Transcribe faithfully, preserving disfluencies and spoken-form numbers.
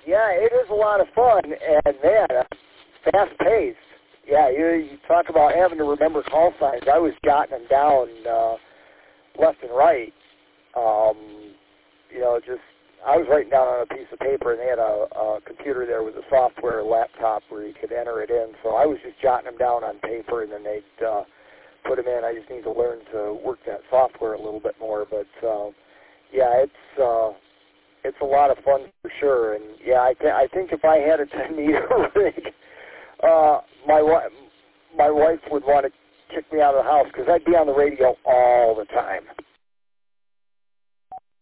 Yeah, it is a lot of fun, and man, uh, fast-paced. Yeah, you, you talk about having to remember call signs. I was jotting them down uh, left and right. Um, you know, just I was writing down on a piece of paper, and they had a, a computer there with a software laptop where you could enter it in. So I was just jotting them down on paper, and then they'd uh, put them in. I just need to learn to work that software a little bit more. But uh, yeah, it's uh, it's a lot of fun for sure. And yeah, I, th- I think if I had a ten meter rig, uh, my wife my wife would want to kick me out of the house because I'd be on the radio all the time.